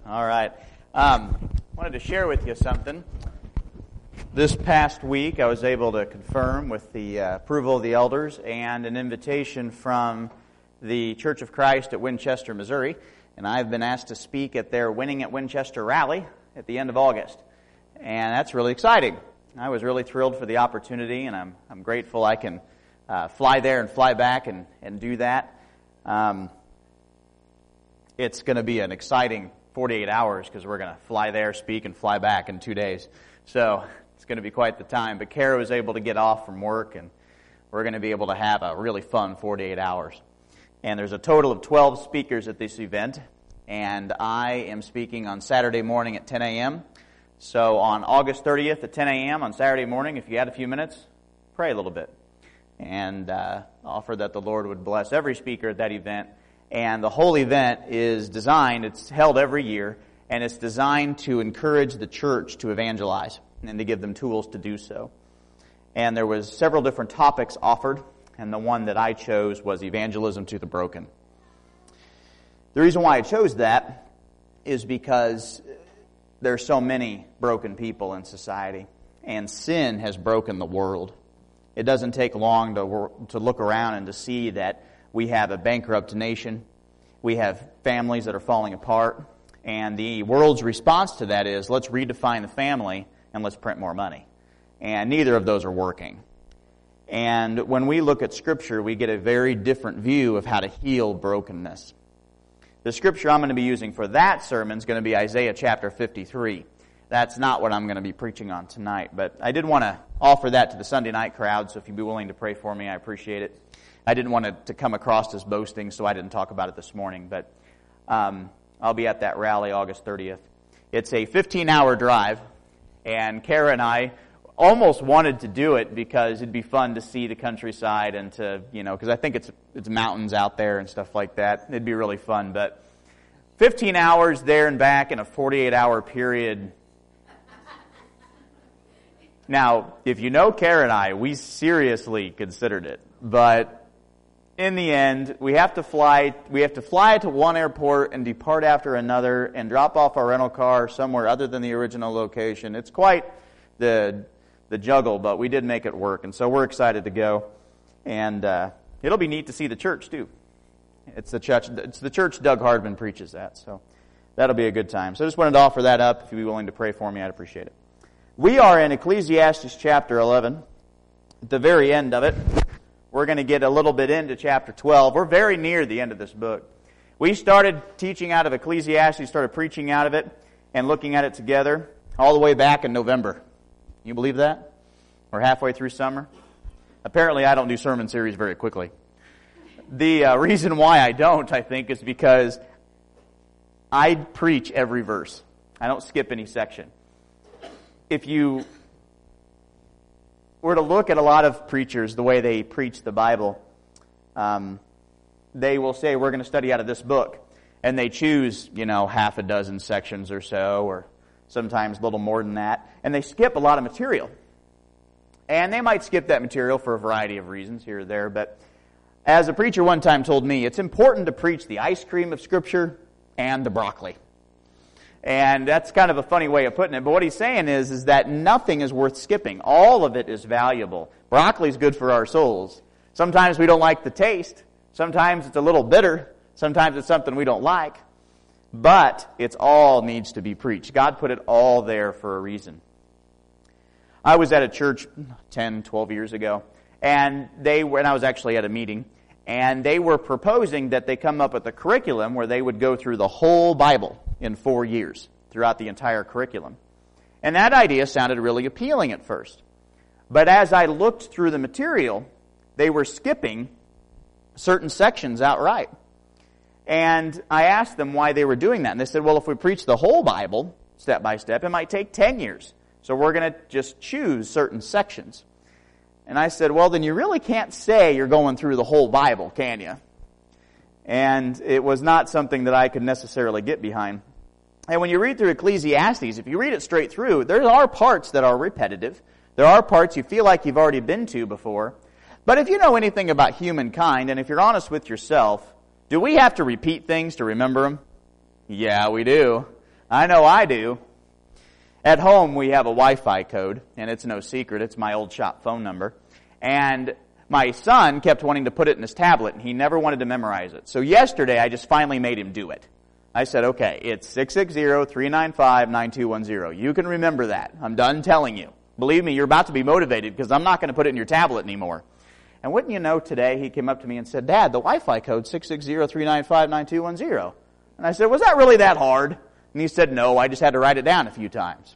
All right. Wanted to share with you something. This past week, I was able to confirm with the approval of the elders and an invitation from the Church of Christ at Winchester, Missouri, and I've been asked to speak at their Winning at Winchester rally at the end of August, and that's really exciting. I was really thrilled for the opportunity, and I'm grateful I can fly there and fly back and do that. It's going to be an exciting 48 hours because we're going to fly there, speak, and fly back in 2 days. So it's going to be quite the time. But Kara was able to get off from work, and we're going to be able to have a really fun 48 hours. And there's a total of 12 speakers at this event, and I am speaking on Saturday morning at 10 a.m. So on August 30th at 10 a.m. on Saturday morning, if you had a few minutes, pray a little bit and offer that the Lord would bless every speaker at that event. And the whole event is designed, it's held every year, and it's designed to encourage the church to evangelize and to give them tools to do so. And there was several different topics offered, and the one that I chose was evangelism to the broken. The reason why I chose that is because there are so many broken people in society, and sin has broken the world. It doesn't take long to look around and to see that we have a bankrupt nation. We have families that are falling apart. And the world's response to that is, let's redefine the family and let's print more money. And neither of those are working. And when we look at Scripture, we get a very different view of how to heal brokenness. The Scripture I'm going to be using for that sermon is going to be Isaiah chapter 53. That's not what I'm going to be preaching on tonight. But I did want to offer that to the Sunday night crowd, so if you'd be willing to pray for me, I appreciate it. I didn't want it to come across as boasting, so I didn't talk about it this morning. But I'll be at that rally August 30th. It's a 15-hour drive, and Kara and I almost wanted to do it because it'd be fun to see the countryside and to, because I think it's mountains out there and stuff like that. It'd be really fun. But 15 hours there and back in a 48-hour period. Now, if you know Kara and I, we seriously considered it. But in the end, we have to fly to one airport and depart after another and drop off our rental car somewhere other than the original location. It's quite the juggle, but we did make it work, and so we're excited to go. And it'll be neat to see the church too. It's the church Doug Hardman preaches at, so that'll be a good time. So I just wanted to offer that up. If you'd be willing to pray for me, I'd appreciate it. We are in Ecclesiastes chapter 11, at the very end of it. We're going to get a little bit into chapter 12. We're very near the end of this book. We started teaching out of Ecclesiastes, started preaching out of it, and looking at it together all the way back in November. You believe that? We're halfway through summer. Apparently, I don't do sermon series very quickly. The reason why I don't, I think, is because I preach every verse. I don't skip any section. If you were to look at a lot of preachers, the way they preach the Bible, they will say, we're going to study out of this book. And they choose, half a dozen sections or so, or sometimes a little more than that. And they skip a lot of material. And they might skip that material for a variety of reasons here or there. But as a preacher one time told me, it's important to preach the ice cream of Scripture and the broccoli. And that's kind of a funny way of putting it. But what he's saying is that nothing is worth skipping. All of it is valuable. Broccoli's good for our souls. Sometimes we don't like the taste. Sometimes it's a little bitter. Sometimes it's something we don't like. But it's all needs to be preached. God put it all there for a reason. I was at a church 10, 12 years ago. And I was actually at a meeting. And they were proposing that they come up with a curriculum where they would go through the whole Bible in 4 years, throughout the entire curriculum. And that idea sounded really appealing at first. But as I looked through the material, they were skipping certain sections outright. And I asked them why they were doing that. And they said, well, if we preach the whole Bible, step by step, it might take 10 years. So we're going to just choose certain sections. And I said, well, then you really can't say you're going through the whole Bible, can you? And it was not something that I could necessarily get behind. And when you read through Ecclesiastes, if you read it straight through, there are parts that are repetitive. There are parts you feel like you've already been to before. But if you know anything about humankind, and if you're honest with yourself, do we have to repeat things to remember them? Yeah, we do. I know I do. At home, we have a Wi-Fi code, and it's no secret. It's my old shop phone number. And my son kept wanting to put it in his tablet, and he never wanted to memorize it. So yesterday, I just finally made him do it. I said, okay, it's 660-395-9210. You can remember that. I'm done telling you. Believe me, you're about to be motivated because I'm not going to put it in your tablet anymore. And wouldn't you know, today he came up to me and said, Dad, the Wi-Fi code 660-395-9210. And I said, was that really that hard? And he said, no, I just had to write it down a few times.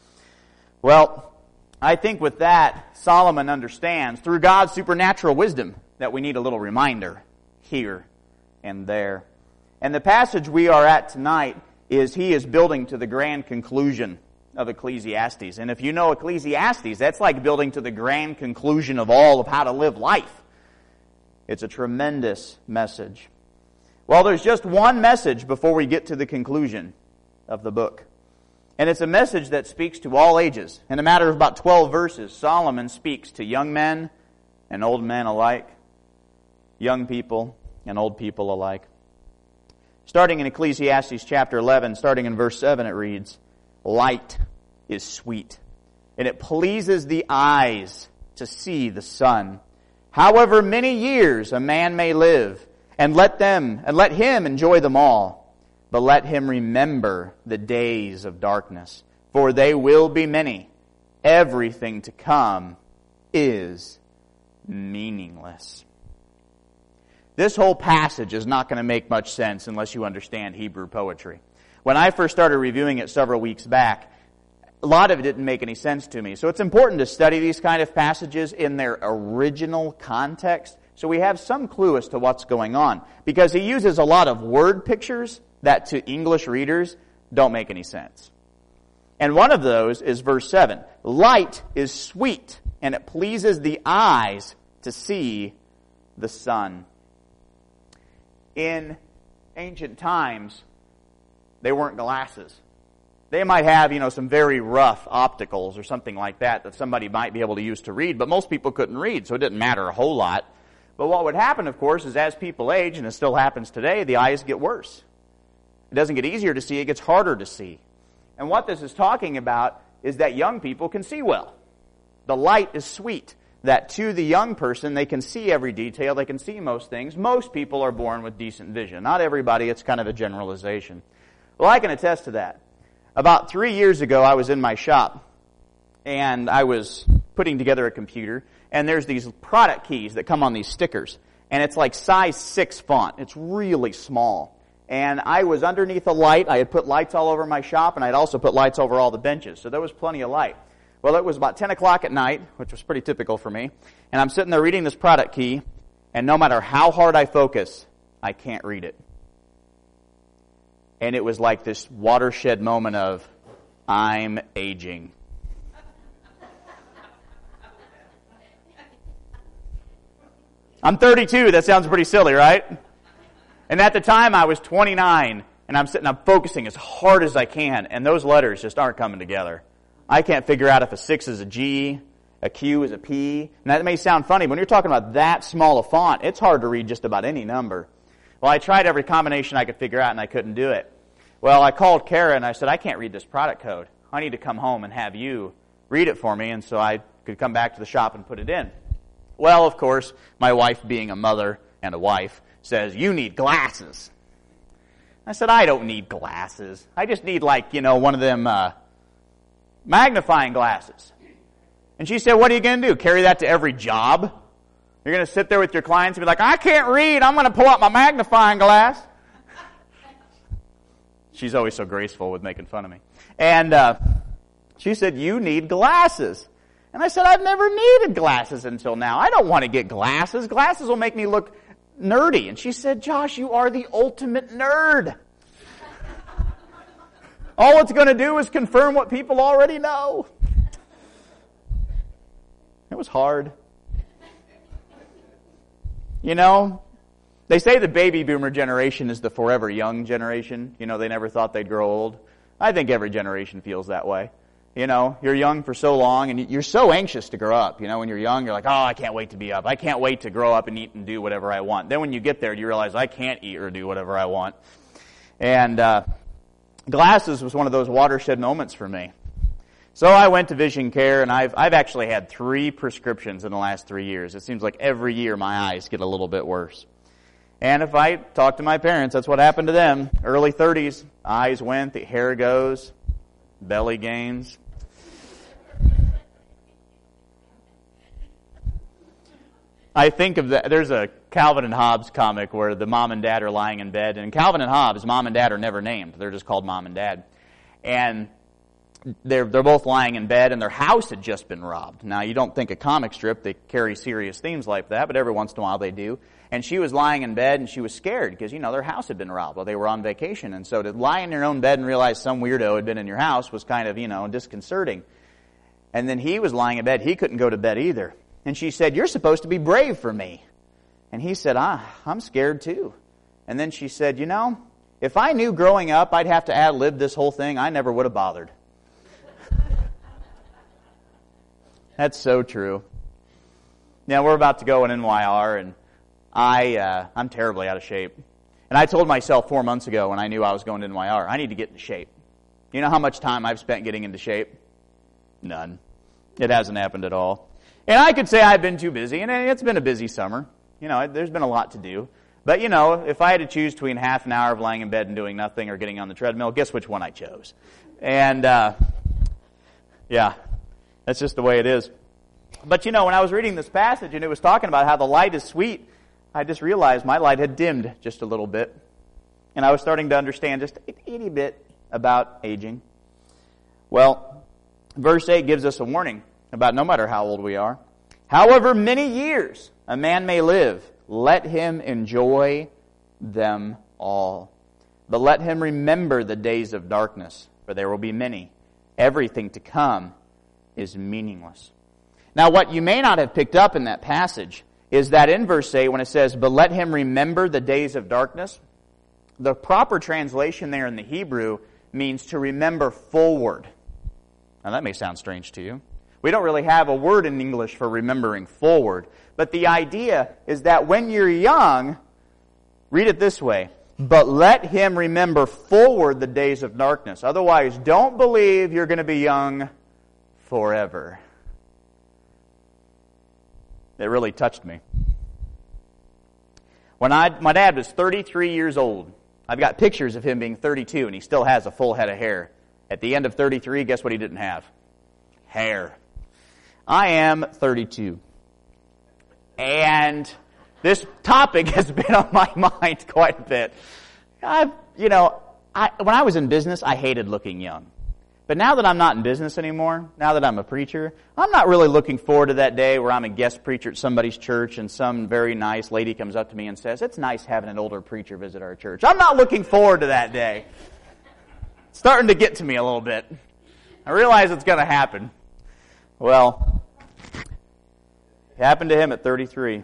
Well, I think with that, Solomon understands through God's supernatural wisdom that we need a little reminder here and there. And the passage we are at tonight is he is building to the grand conclusion of Ecclesiastes. And if you know Ecclesiastes, that's like building to the grand conclusion of all of how to live life. It's a tremendous message. Well, there's just one message before we get to the conclusion of the book. And it's a message that speaks to all ages. In a matter of about 12 verses, Solomon speaks to young men and old men alike, young people and old people alike. Starting in Ecclesiastes chapter 11, starting in verse 7, it reads, Light is sweet, and it pleases the eyes to see the sun. However many years a man may live, and let him enjoy them all. But let him remember the days of darkness, for they will be many. Everything to come is meaningless. This whole passage is not going to make much sense unless you understand Hebrew poetry. When I first started reviewing it several weeks back, a lot of it didn't make any sense to me. So it's important to study these kind of passages in their original context so we have some clue as to what's going on. Because he uses a lot of word pictures that to English readers don't make any sense. And one of those is verse 7. Light is sweet, and it pleases the eyes to see the sun. In ancient times, they weren't glasses. They might have, some very rough opticals or something like that somebody might be able to use to read, but most people couldn't read, so it didn't matter a whole lot. But what would happen, of course, is as people age, and it still happens today, the eyes get worse. It doesn't get easier to see, it gets harder to see. And what this is talking about is that young people can see well. The light is sweet. That to the young person, they can see every detail, they can see most things. Most people are born with decent vision. Not everybody, it's kind of a generalization. Well, I can attest to that. About 3 years ago, I was in my shop, and I was putting together a computer, and there's these product keys that come on these stickers, and it's like size 6 font. It's really small. And I was underneath a light. I had put lights all over my shop, and I'd also put lights over all the benches, so there was plenty of light. Well, it was about 10 o'clock at night, which was pretty typical for me, and I'm sitting there reading this product key, and no matter how hard I focus, I can't read it. And it was like this watershed moment of, I'm aging. I'm 32, that sounds pretty silly, right? And at the time I was 29, and I'm focusing as hard as I can, and those letters just aren't coming together. I can't figure out if a 6 is a G, a Q is a P. And that may sound funny, but when you're talking about that small a font, it's hard to read just about any number. Well, I tried every combination I could figure out, and I couldn't do it. Well, I called Kara, and I said, I can't read this product code. I need to come home and have you read it for me, and so I could come back to the shop and put it in. Well, of course, my wife, being a mother and a wife, says, you need glasses. I said, I don't need glasses. I just need one of them magnifying glasses. And she said, what are you going to do? Carry that to every job? You're going to sit there with your clients and be like, I can't read. I'm going to pull out my magnifying glass. She's always so graceful with making fun of me. And she said, you need glasses. And I said, I've never needed glasses until now. I don't want to get glasses. Glasses will make me look nerdy. And she said, Josh, you are the ultimate nerd. All it's going to do is confirm what people already know. It was hard. They say the baby boomer generation is the forever young generation. They never thought they'd grow old. I think every generation feels that way. You're young for so long, and you're so anxious to grow up. When you're young, you're like, oh, I can't wait to be up. I can't wait to grow up and eat and do whatever I want. Then when you get there, you realize I can't eat or do whatever I want. And Glasses was one of those watershed moments for me. So I went to Vision Care, and I've actually had 3 prescriptions in the last 3 years. It seems like every year my eyes get a little bit worse. And if I talk to my parents, that's what happened to them. Early 30s, eyes went, the hair goes, belly gains. I think of that. There's a Calvin and Hobbes comic where the mom and dad are lying in bed. And Calvin and Hobbes, mom and dad are never named. They're just called mom and dad. And they're both lying in bed, and their house had just been robbed. Now, you don't think a comic strip, they carry serious themes like that, but every once in a while they do. And she was lying in bed, and she was scared because, their house had been robbed while they were on vacation. And so to lie in your own bed and realize some weirdo had been in your house was kind of, disconcerting. And then he was lying in bed. He couldn't go to bed either. And she said, "You're supposed to be brave for me." And he said, "I'm scared too." And then she said, "If I knew growing up I'd have to ad-lib this whole thing, I never would have bothered." That's so true. Now, we're about to go in NYR, and I'm terribly out of shape. And I told myself 4 months ago when I knew I was going to NYR, I need to get into shape. You know how much time I've spent getting into shape? None. It hasn't happened at all. And I could say I've been too busy, and it's been a busy summer. There's been a lot to do. But, if I had to choose between half an hour of lying in bed and doing nothing or getting on the treadmill, guess which one I chose? And, yeah, that's just the way it is. But, when I was reading this passage and it was talking about how the light is sweet, I just realized my light had dimmed just a little bit. And I was starting to understand just a itty bit about aging. Well, verse 8 gives us a warning about no matter how old we are. However many years a man may live, let him enjoy them all. But let him remember the days of darkness, for there will be many. Everything to come is meaningless. Now, what you may not have picked up in that passage is that in verse 8, when it says, "But let him remember the days of darkness," the proper translation there in the Hebrew means to remember forward. Now, that may sound strange to you. We don't really have a word in English for remembering forward. But the idea is that when you're young, read it this way, "But let him remember forward the days of darkness." Otherwise, don't believe you're going to be young forever. It really touched me. When my dad was 33 years old, I've got pictures of him being 32, and he still has a full head of hair. At the end of 33, guess what he didn't have? Hair. I am 32. And this topic has been on my mind quite a bit. When I was in business, I hated looking young. But now that I'm not in business anymore, now that I'm a preacher, I'm not really looking forward to that day where I'm a guest preacher at somebody's church and some very nice lady comes up to me and says, "It's nice having an older preacher visit our church." I'm not looking forward to that day. It's starting to get to me a little bit. I realize it's going to happen. Well, it happened to him at 33.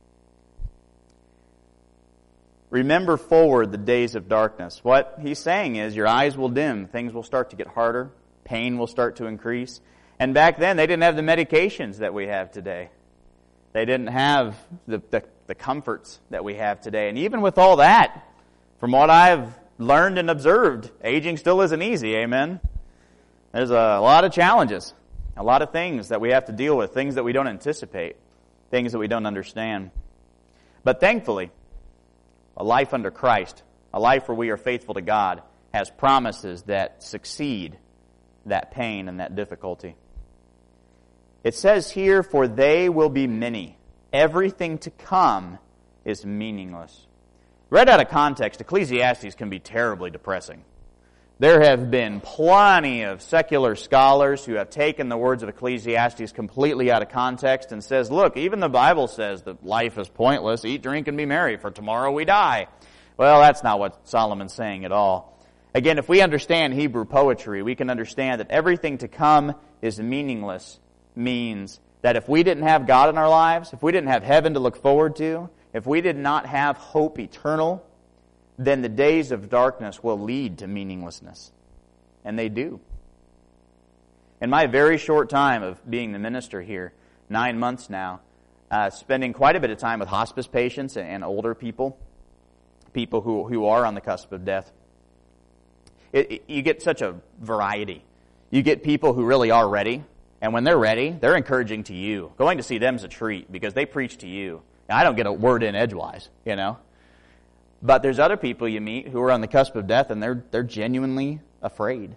Remember forward the days of darkness. What he's saying is your eyes will dim. Things will start to get harder. Pain will start to increase. And back then, they didn't have the medications that we have today. They didn't have the comforts that we have today. And even with all that, from what I've learned and observed, aging still isn't easy, amen? There's a lot of challenges, a lot of things that we have to deal with, things that we don't anticipate, things that we don't understand. But thankfully, a life under Christ, a life where we are faithful to God, has promises that succeed that pain and that difficulty. It says here, "For they will be many. Everything to come is meaningless." Read out of context, Ecclesiastes can be terribly depressing. There have been plenty of secular scholars who have taken the words of Ecclesiastes completely out of context and says, look, even the Bible says that life is pointless, eat, drink, and be merry, for tomorrow we die. Well, that's not what Solomon's saying at all. Again, if we understand Hebrew poetry, we can understand that everything to come is meaningless means that if we didn't have God in our lives, if we didn't have heaven to look forward to, if we did not have hope eternal, then the days of darkness will lead to meaninglessness. And they do. In my very short time of being the minister here, 9 months now, spending quite a bit of time with hospice patients and older people who are on the cusp of death, you get such a variety. You get people who really are ready, and when they're ready, they're encouraging to you. Going to see them is a treat because they preach to you. Now, I don't get a word in edgewise, But there's other people you meet who are on the cusp of death, and they're genuinely afraid.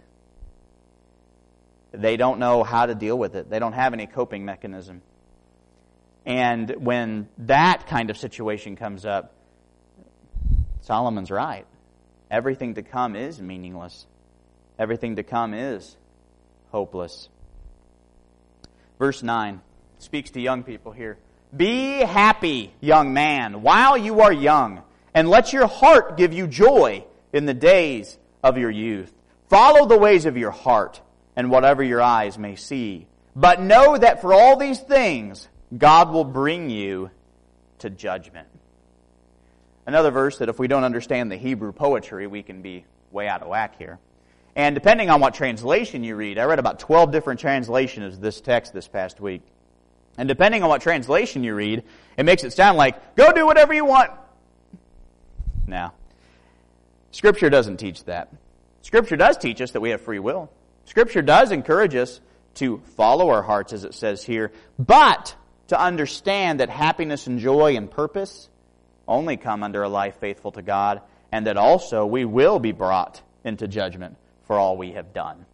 They don't know how to deal with it. They don't have any coping mechanism. And when that kind of situation comes up, Solomon's right. Everything to come is meaningless. Everything to come is hopeless. Verse 9 speaks to young people here. Be happy, young man, while you are young, and let your heart give you joy in the days of your youth. Follow the ways of your heart, and whatever your eyes may see. But know that for all these things, God will bring you to judgment. Another verse that if we don't understand the Hebrew poetry, we can be way out of whack here. And depending on what translation you read, I read about 12 different translations of this text this past week. And depending on what translation you read, it makes it sound like, go do whatever you want. No. Scripture doesn't teach that. Scripture does teach us that we have free will. Scripture does encourage us to follow our hearts, as it says here, but to understand that happiness and joy and purpose only come under a life faithful to God, and that also we will be brought into judgment for all we have done.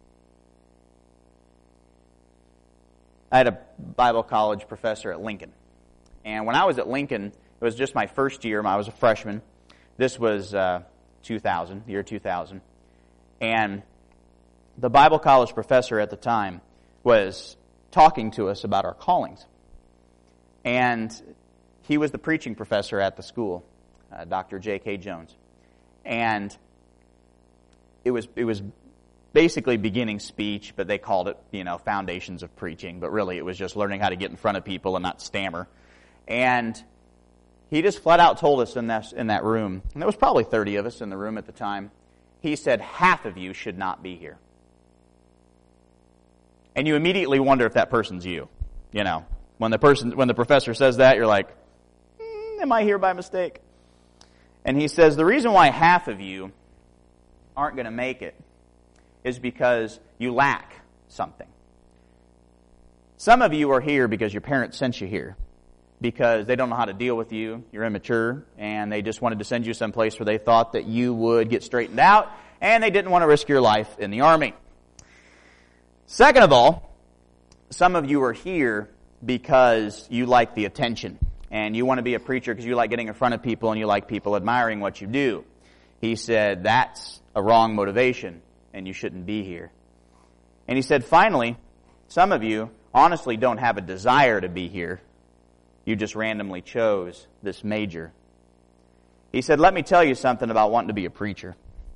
I had a Bible college professor at Lincoln. And when I was at Lincoln, it was just my first year. I was a freshman. This was 2000, the year 2000. And the Bible college professor at the time was talking to us about our callings. And he was the preaching professor at the school, Dr. J.K. Jones. And it was basically beginning speech, but they called it, foundations of preaching. But really, it was just learning how to get in front of people and not stammer. And he just flat out told us in that room, and there was probably 30 of us in the room at the time, he said, half of you should not be here. And you immediately wonder if that person's you. When the professor says that, you're like, am I here by mistake? And he says, the reason why half of you aren't going to make it is because you lack something. Some of you are here because your parents sent you here, because they don't know how to deal with you, you're immature, and they just wanted to send you someplace where they thought that you would get straightened out, and they didn't want to risk your life in the army. Second of all, some of you are here because you like the attention, and you want to be a preacher because you like getting in front of people and you like people admiring what you do. He said that's a wrong motivation, and you shouldn't be here. And he said, finally, some of you honestly don't have a desire to be here. You just randomly chose this major. He said, let me tell you something about wanting to be a preacher.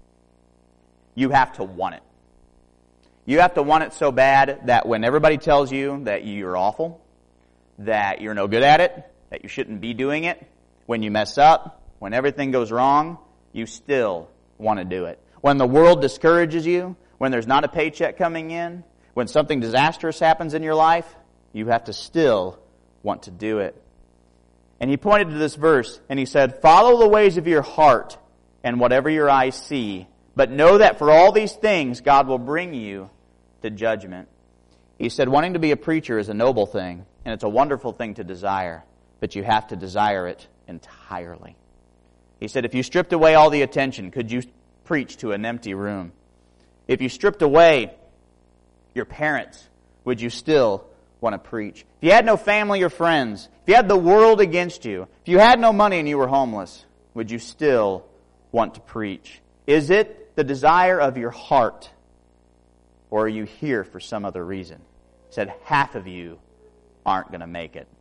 You have to want it. You have to want it so bad that when everybody tells you that you're awful, that you're no good at it, that you shouldn't be doing it, when you mess up, when everything goes wrong, you still want to do it. When the world discourages you, when there's not a paycheck coming in, when something disastrous happens in your life, you have to still want to do it. And he pointed to this verse and he said, follow the ways of your heart and whatever your eyes see, but know that for all these things God will bring you to judgment. He said, wanting to be a preacher is a noble thing, and it's a wonderful thing to desire, but you have to desire it entirely. He said, if you stripped away all the attention, could you preach to an empty room? If you stripped away your parents, would you still want to preach? If you had no family or friends, if you had the world against you, if you had no money and you were homeless, would you still want to preach? Is it the desire of your heart, or are you here for some other reason? He said, half of you aren't going to make it.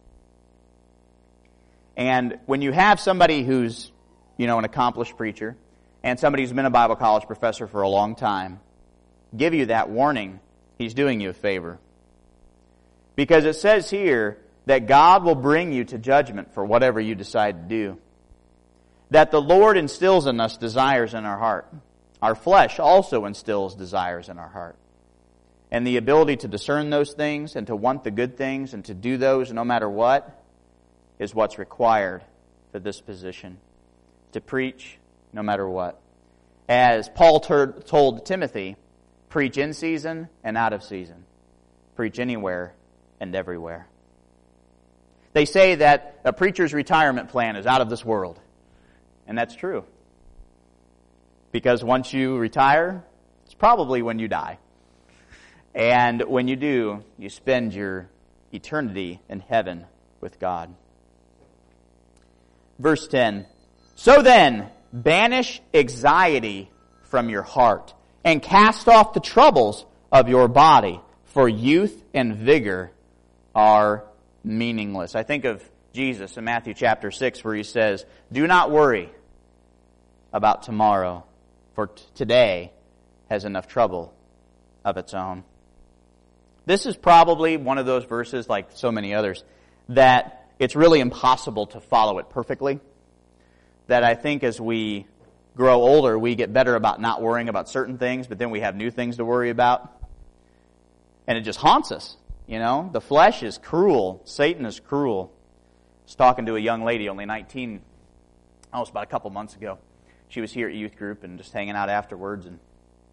And when you have somebody who's, an accomplished preacher, and somebody who's been a Bible college professor for a long time, give you that warning, he's doing you a favor. Because it says here that God will bring you to judgment for whatever you decide to do. That the Lord instills in us desires in our heart. Our flesh also instills desires in our heart. And the ability to discern those things and to want the good things and to do those no matter what is what's required for this position. To preach no matter what. as Paul told Timothy, preach in season and out of season. Preach anywhere and everywhere. They say that a preacher's retirement plan is out of this world. And that's true. Because once you retire, it's probably when you die. And when you do, you spend your eternity in heaven with God. Verse 10, so then, banish anxiety from your heart and cast off the troubles of your body, for youth and vigor are meaningless. I think of Jesus in Matthew chapter 6 where he says, do not worry about tomorrow, for today has enough trouble of its own. This is probably one of those verses, like so many others, that it's really impossible to follow it perfectly. That I think as we grow older, we get better about not worrying about certain things, but then we have new things to worry about. And it just haunts us, you know. The flesh is cruel. Satan is cruel. I was talking to a young lady, only 19, almost about a couple months ago. She was here at youth group and just hanging out afterwards, and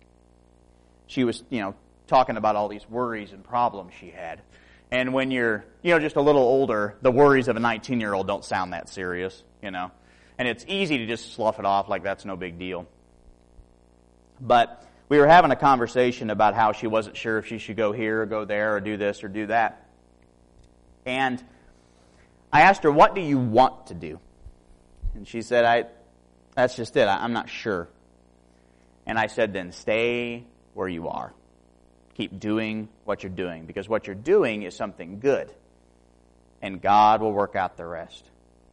she was, talking about all these worries and problems she had. And when you're, just a little older, the worries of a 19-year-old don't sound that serious, And it's easy to just slough it off like that's no big deal. But we were having a conversation about how she wasn't sure if she should go here or go there or do this or do that. And I asked her, what do you want to do? And she said, that's just it. I'm not sure. And I said, then stay where you are. Keep doing what you're doing, because what you're doing is something good. And God will work out the rest.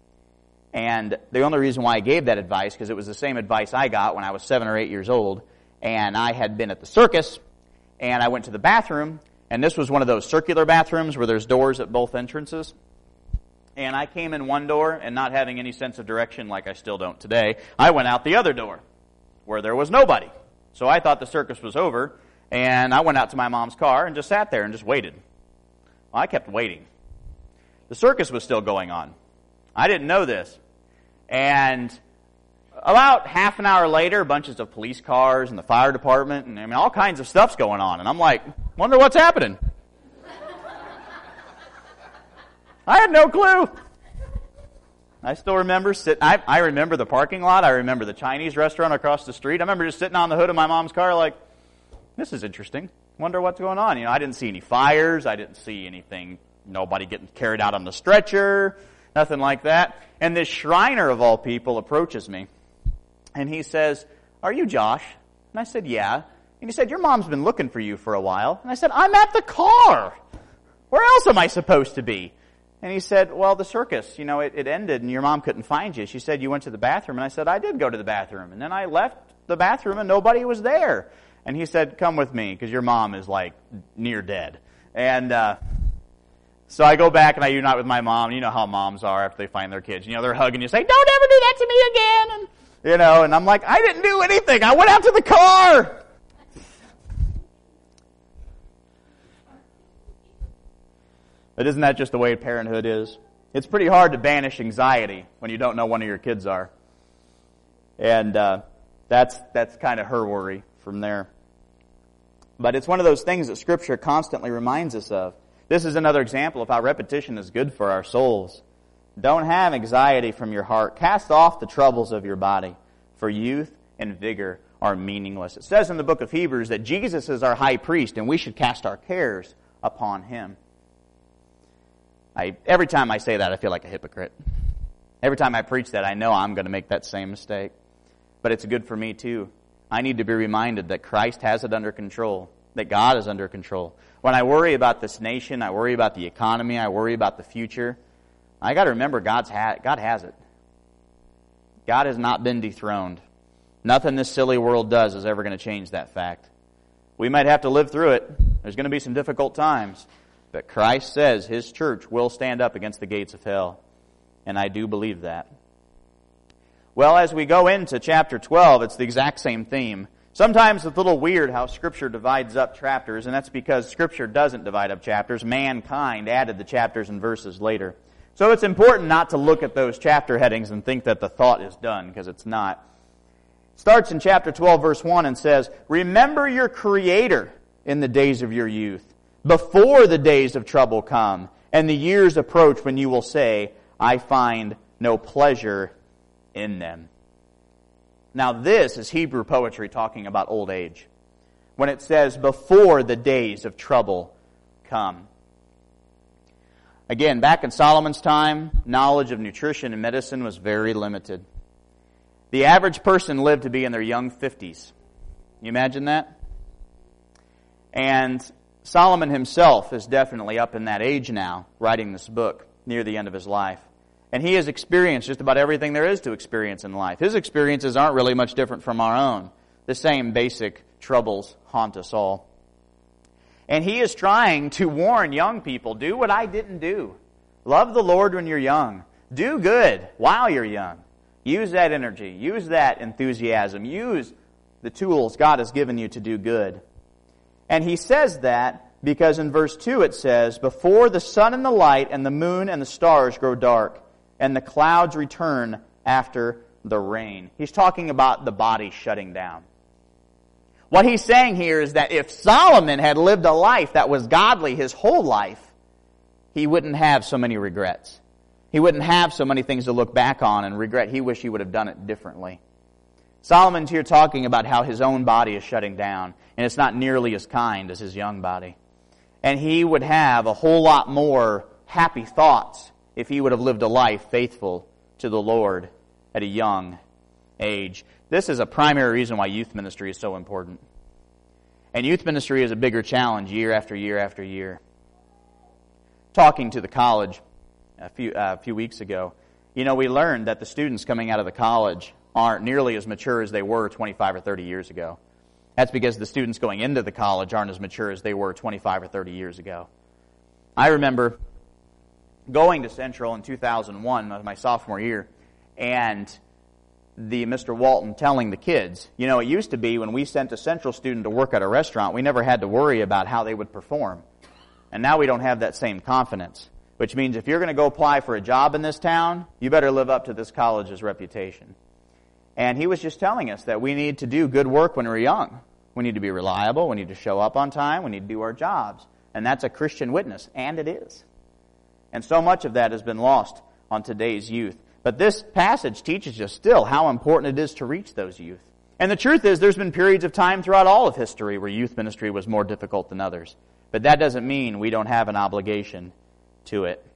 And the only reason why I gave that advice, because it was the same advice I got when I was 7 or 8 years old, and I had been at the circus, and I went to the bathroom, and this was one of those circular bathrooms where there's doors at both entrances. And I came in one door, and not having any sense of direction like I still don't today, I went out the other door, where there was nobody. So I thought the circus was over, and I went out to my mom's car and just sat there and just waited. Well, I kept waiting. The circus was still going on. I didn't know this. And about half an hour later, bunches of police cars and the fire department, and all kinds of stuff's going on. And I'm like, wonder what's happening. I had no clue. I still remember sitting, I remember the parking lot. I remember the Chinese restaurant across the street. I remember just sitting on the hood of my mom's car like, this is interesting. Wonder what's going on. I didn't see any fires. I didn't see anything, nobody getting carried out on the stretcher, nothing like that. And this Shriner of all people approaches me. And he says, are you Josh? And I said, yeah. And he said, your mom's been looking for you for a while. And I said, I'm at the car. Where else am I supposed to be? And he said, well, the circus, it ended and your mom couldn't find you. She said you went to the bathroom. And I said, I did go to the bathroom. And then I left the bathroom and nobody was there. And he said, come with me because your mom is like near dead. And so I go back and I unite with my mom. You know how moms are after they find their kids. They're hugging you, say, don't ever do that to me again. And, and I'm like, I didn't do anything. I went out to the car. But isn't that just the way parenthood is? It's pretty hard to banish anxiety when you don't know one of your kids are. And that's kind of her worry from there. But it's one of those things that Scripture constantly reminds us of. This is another example of how repetition is good for our souls. Don't have anxiety from your heart. Cast off the troubles of your body, for youth and vigor are meaningless. It says in the book of Hebrews that Jesus is our high priest, and we should cast our cares upon Him. Every time I say that, I feel like a hypocrite. Every time I preach that, I know I'm going to make that same mistake. But it's good for me too. I need to be reminded that Christ has it under control, that God is under control. When I worry about this nation, I worry about the economy, I worry about the future, I got to remember God has it. God has not been dethroned. Nothing this silly world does is ever going to change that fact. We might have to live through it. There's going to be some difficult times. But Christ says His church will stand up against the gates of hell. And I do believe that. Well, as we go into chapter 12, it's the exact same theme. Sometimes it's a little weird how Scripture divides up chapters, and that's because Scripture doesn't divide up chapters. Mankind added the chapters and verses later. So it's important not to look at those chapter headings and think that the thought is done, because it's not. Starts in chapter 12, verse 1 and says, "Remember your Creator in the days of your youth, before the days of trouble come, and the years approach when you will say, I find no pleasure in them." Now this is Hebrew poetry talking about old age. When it says, before the days of trouble come. Again, back in Solomon's time, knowledge of nutrition and medicine was very limited. The average person lived to be in their young 50s. You imagine that? And Solomon himself is definitely up in that age now, writing this book near the end of his life. And he has experienced just about everything there is to experience in life. His experiences aren't really much different from our own. The same basic troubles haunt us all. And he is trying to warn young people, do what I didn't do. Love the Lord when you're young. Do good while you're young. Use that energy. Use that enthusiasm. Use the tools God has given you to do good. And he says that because in verse 2 it says, before the sun and the light and the moon and the stars grow dark, and the clouds return after the rain. He's talking about the body shutting down. What he's saying here is that if Solomon had lived a life that was godly his whole life, he wouldn't have so many regrets. He wouldn't have so many things to look back on and regret he wished he would have done it differently. Solomon's here talking about how his own body is shutting down, and it's not nearly as kind as his young body. And he would have a whole lot more happy thoughts if he would have lived a life faithful to the Lord at a young age. This is a primary reason why youth ministry is so important. And youth ministry is a bigger challenge year after year after year. Talking to the college a few weeks ago, we learned that the students coming out of the college aren't nearly as mature as they were 25 or 30 years ago. That's because the students going into the college aren't as mature as they were 25 or 30 years ago. I remember going to Central in 2001, my sophomore year, and the Mr. Walton telling the kids, it used to be when we sent a Central student to work at a restaurant, we never had to worry about how they would perform. And now we don't have that same confidence, which means if you're going to go apply for a job in this town, you better live up to this college's reputation. And he was just telling us that we need to do good work when we're young. We need to be reliable, we need to show up on time, we need to do our jobs. And that's a Christian witness, and it is. And so much of that has been lost on today's youth. But this passage teaches us still how important it is to reach those youth. And the truth is, there's been periods of time throughout all of history where youth ministry was more difficult than others. But that doesn't mean we don't have an obligation to it.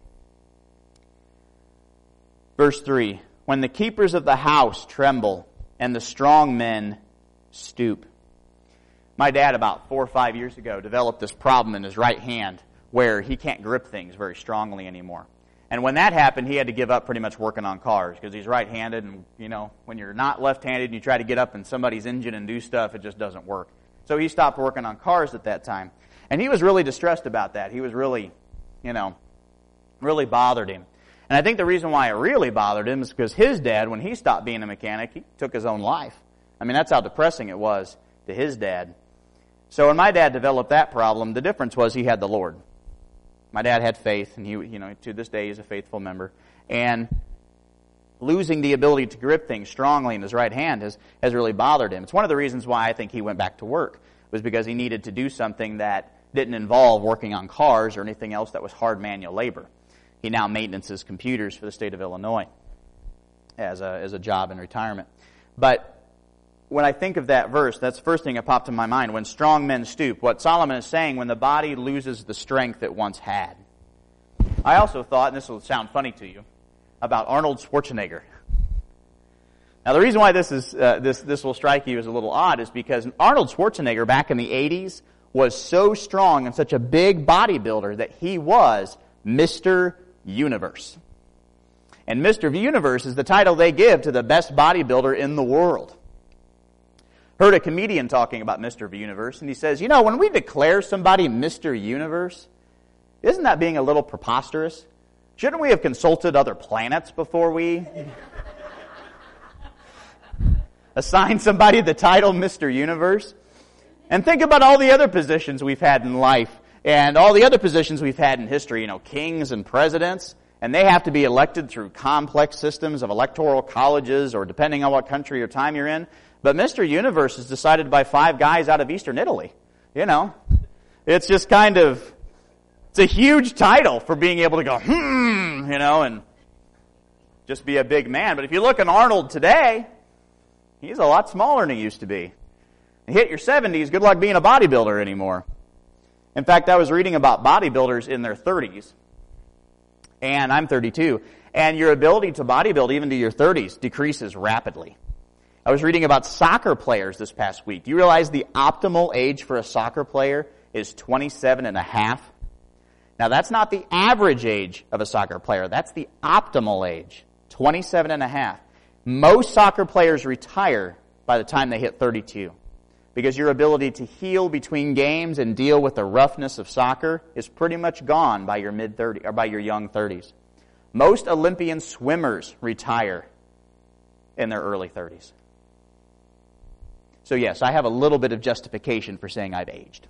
Verse 3, when the keepers of the house tremble and the strong men stoop. My dad, about 4 or 5 years ago, developed this problem in his right hand where he can't grip things very strongly anymore. And when that happened, he had to give up pretty much working on cars because he's right-handed, and, when you're not left-handed and you try to get up in somebody's engine and do stuff, it just doesn't work. So he stopped working on cars at that time. And he was really distressed about that. He was really bothered him. And I think the reason why it really bothered him is because his dad, when he stopped being a mechanic, he took his own life. I mean, that's how depressing it was to his dad. So when my dad developed that problem, the difference was he had the Lord. My dad had faith, and he, to this day, he's a faithful member. And losing the ability to grip things strongly in his right hand has really bothered him. It's one of the reasons why I think he went back to work, was because he needed to do something that didn't involve working on cars or anything else that was hard manual labor. He now maintenances computers for the state of Illinois as a job in retirement. But when I think of that verse, that's the first thing that popped in my mind. When strong men stoop, what Solomon is saying, when the body loses the strength it once had. I also thought, and this will sound funny to you, about Arnold Schwarzenegger. Now, the reason why this will strike you as a little odd is because Arnold Schwarzenegger back in the 80s was so strong and such a big bodybuilder that he was Mr. Universe. And Mr. Universe is the title they give to the best bodybuilder in the world. Heard a comedian talking about Mr. Universe, and he says, when we declare somebody Mr. Universe, isn't that being a little preposterous? Shouldn't we have consulted other planets before we assign somebody the title Mr. Universe? And think about all the other positions we've had in life and all the other positions we've had in history, kings and presidents, and they have to be elected through complex systems of electoral colleges or depending on what country or time you're in. But Mr. Universe is decided by 5 guys out of Eastern Italy. You know, it's just kind of, it's a huge title for being able to go, and just be a big man. But if you look at Arnold today, he's a lot smaller than he used to be. You hit your 70s, good luck being a bodybuilder anymore. In fact, I was reading about bodybuilders in their 30s, and I'm 32, and your ability to bodybuild even to your 30s decreases rapidly. I was reading about soccer players this past week. Do you realize the optimal age for a soccer player is 27 and a half? Now, that's not the average age of a soccer player. That's the optimal age, 27 and a half. Most soccer players retire by the time they hit 32 because your ability to heal between games and deal with the roughness of soccer is pretty much gone by your mid-30s or by your young 30s. Most Olympian swimmers retire in their early 30s. So yes, I have a little bit of justification for saying I've aged.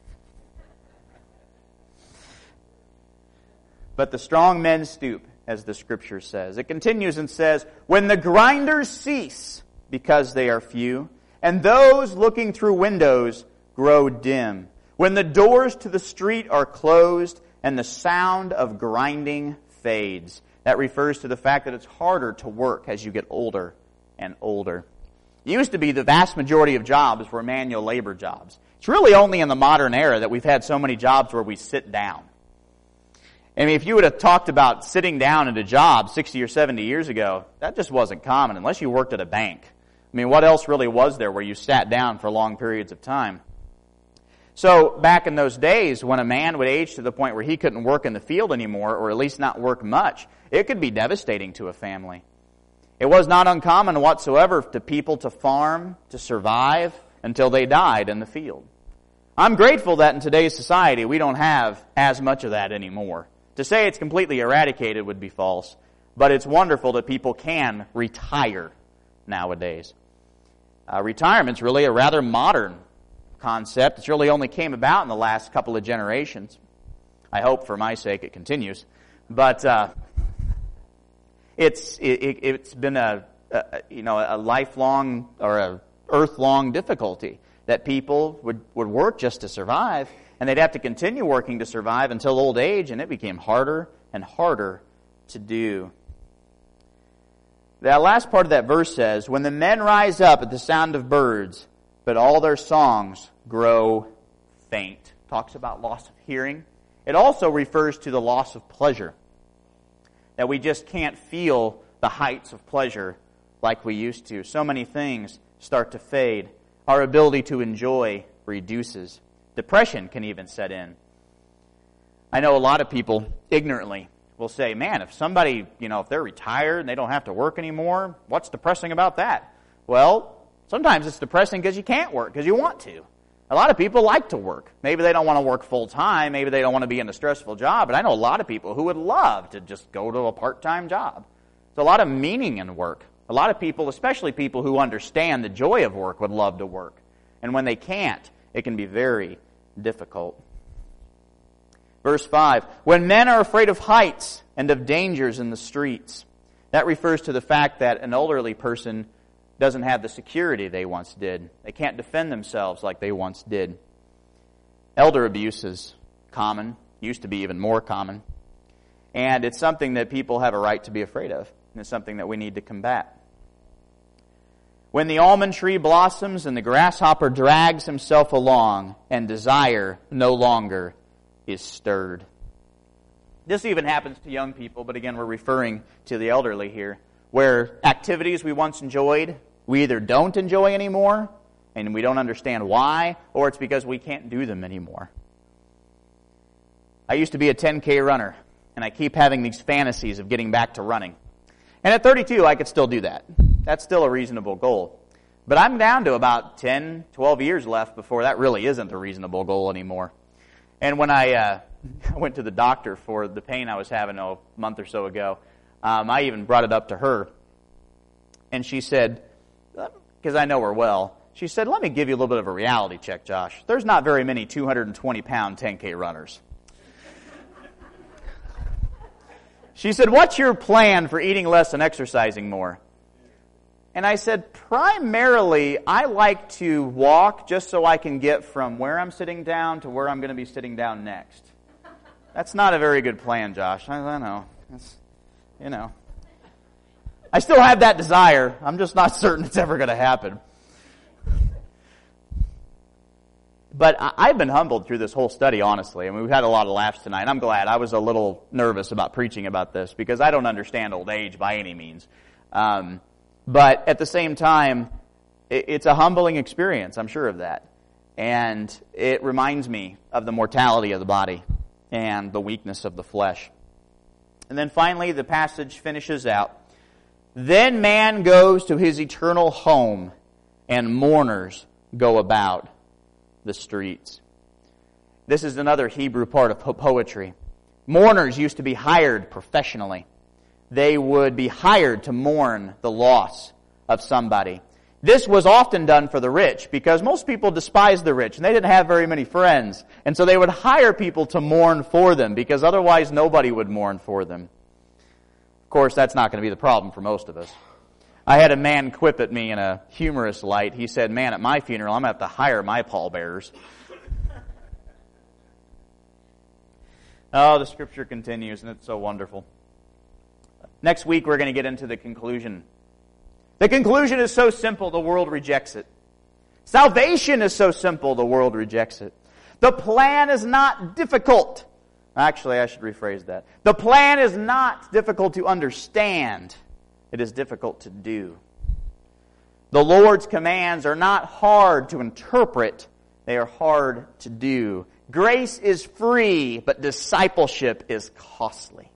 But the strong men stoop, as the Scripture says. It continues and says, when the grinders cease because they are few, and those looking through windows grow dim, when the doors to the street are closed and the sound of grinding fades. That refers to the fact that it's harder to work as you get older and older. It used to be the vast majority of jobs were manual labor jobs. It's really only in the modern era that we've had so many jobs where we sit down. I mean, if you would have talked about sitting down at a job 60 or 70 years ago, that just wasn't common unless you worked at a bank. I mean, what else really was there where you sat down for long periods of time? So back in those days, when a man would age to the point where he couldn't work in the field anymore, or at least not work much, it could be devastating to a family. It was not uncommon whatsoever to people to farm, to survive, until they died in the field. I'm grateful that in today's society we don't have as much of that anymore. To say it's completely eradicated would be false, but it's wonderful that people can retire nowadays. Retirement's really a rather modern concept. It's really only came about in the last couple of generations. I hope for my sake it continues. But it's been a lifelong or a earth-long difficulty that people would work just to survive, and they'd have to continue working to survive until old age, and it became harder and harder to do. That last part of that verse says, when the men rise up at the sound of birds, but all their songs grow faint. Talks about loss of hearing. It also refers to the loss of pleasure. That we just can't feel the heights of pleasure like we used to. So many things start to fade. Our ability to enjoy reduces. Depression can even set in. I know a lot of people ignorantly will say, man, if somebody, if they're retired and they don't have to work anymore, what's depressing about that? Well, sometimes it's depressing because you can't work, because you want to. A lot of people like to work. Maybe they don't want to work full time. Maybe they don't want to be in a stressful job. But I know a lot of people who would love to just go to a part-time job. There's a lot of meaning in work. A lot of people, especially people who understand the joy of work, would love to work. And when they can't, it can be very difficult. Verse 5, when men are afraid of heights and of dangers in the streets. That refers to the fact that an elderly person doesn't have the security they once did. They can't defend themselves like they once did. Elder abuse is common, used to be even more common. And it's something that people have a right to be afraid of. And it's something that we need to combat. When the almond tree blossoms and the grasshopper drags himself along, and desire no longer is stirred. This even happens to young people, but again, we're referring to the elderly here, where activities we once enjoyed, we either don't enjoy anymore, and we don't understand why, or it's because we can't do them anymore. I used to be a 10K runner, and I keep having these fantasies of getting back to running. And at 32, I could still do that. That's still a reasonable goal. But I'm down to about 10, 12 years left before that really isn't a reasonable goal anymore. And when I went to the doctor for the pain I was having a month or so ago, I even brought it up to her. And she said, because I know her well, she said, let me give you a little bit of a reality check, Josh. There's not very many 220-pound 10K runners. She said, what's your plan for eating less and exercising more? And I said, primarily, I like to walk just so I can get from where I'm sitting down to where I'm going to be sitting down next. That's not a very good plan, Josh. I know. I still have that desire. I'm just not certain it's ever going to happen. But I've been humbled through this whole study, honestly. I mean, we've had a lot of laughs tonight. I'm glad. I was a little nervous about preaching about this because I don't understand old age by any means. But at the same time, it's a humbling experience. I'm sure of that. And it reminds me of the mortality of the body and the weakness of the flesh. And then finally, the passage finishes out. Then man goes to his eternal home, and mourners go about the streets. This is another Hebrew part of poetry. Mourners used to be hired professionally. They would be hired to mourn the loss of somebody. This was often done for the rich because most people despised the rich and they didn't have very many friends. And so they would hire people to mourn for them because otherwise nobody would mourn for them. Of course, that's not going to be the problem for most of us. I had a man quip at me in a humorous light. He said, man, at my funeral, I'm going to have to hire my pallbearers. Oh, the Scripture continues, and it's so wonderful. Next week, we're going to get into the conclusion. The conclusion is so simple, the world rejects it. Salvation is so simple, the world rejects it. The plan is not difficult. Actually, I should rephrase that. The plan is not difficult to understand. It is difficult to do. The Lord's commands are not hard to interpret. They are hard to do. Grace is free, but discipleship is costly.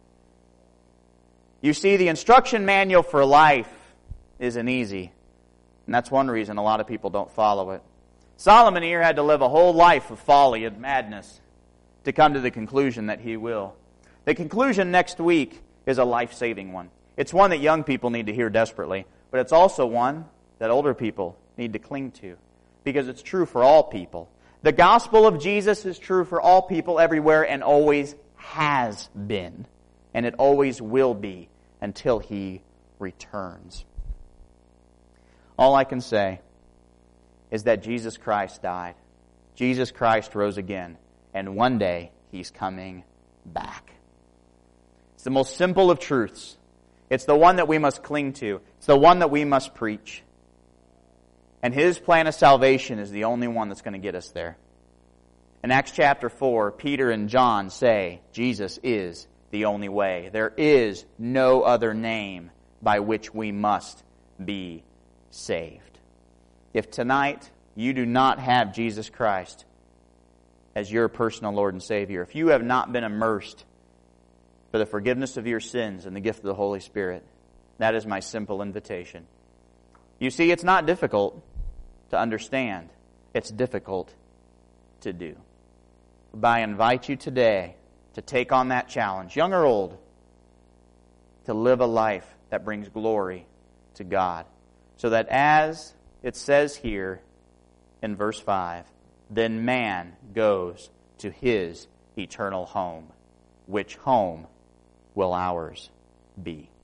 You see, the instruction manual for life isn't easy. And that's one reason a lot of people don't follow it. Solomon here had to live a whole life of folly and madness to come to the conclusion that he will. The conclusion next week is a life-saving one. It's one that young people need to hear desperately, but it's also one that older people need to cling to because it's true for all people. The gospel of Jesus is true for all people everywhere and always has been, and it always will be until He returns. All I can say is that Jesus Christ died. Jesus Christ rose again, and one day He's coming back. It's the most simple of truths. It's the one that we must cling to. It's the one that we must preach. And His plan of salvation is the only one that's going to get us there. In Acts chapter 4, Peter and John say, Jesus is the only way. There is no other name by which we must be saved. If tonight you do not have Jesus Christ as your personal Lord and Savior, if you have not been immersed for the forgiveness of your sins and the gift of the Holy Spirit, that is my simple invitation. You see, it's not difficult to understand. It's difficult to do. But I invite you today to take on that challenge, young or old, to live a life that brings glory to God. So that as it says here in verse 5, then man goes to his eternal home. Which home will ours be?